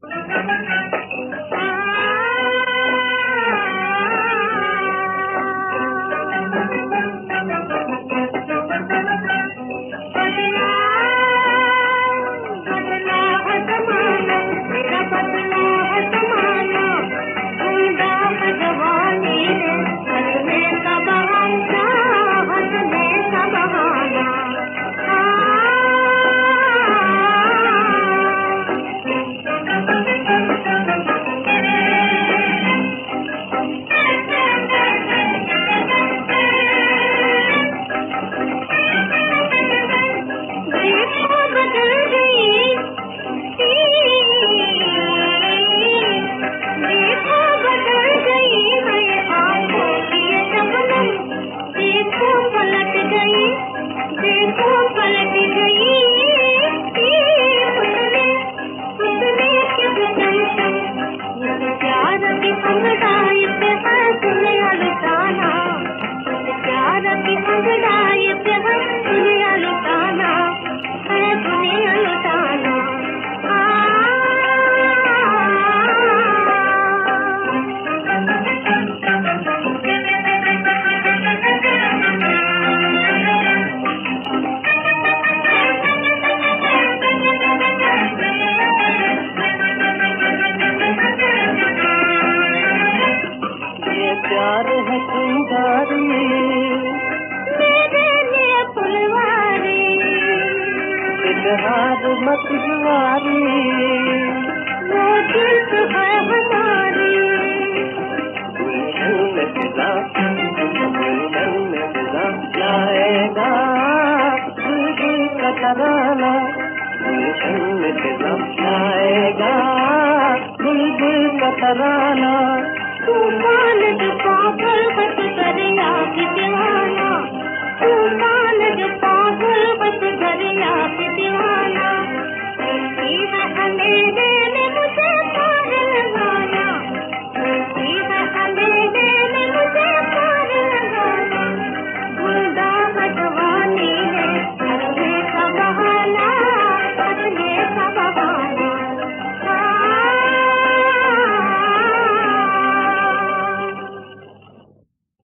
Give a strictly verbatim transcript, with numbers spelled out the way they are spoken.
प्यार है चिंगारी मेरे लिए फुलवारी, इजहार मत जुआरी, वो दिल है हमारी। गुलशन में फिजा, गुलशन में फिजा लाएगा बुलबुल का तराना, गुलशन में फिजा लाएगा बुलबुल का तराना। तूफान जो पागल हंस कर आग जवाना।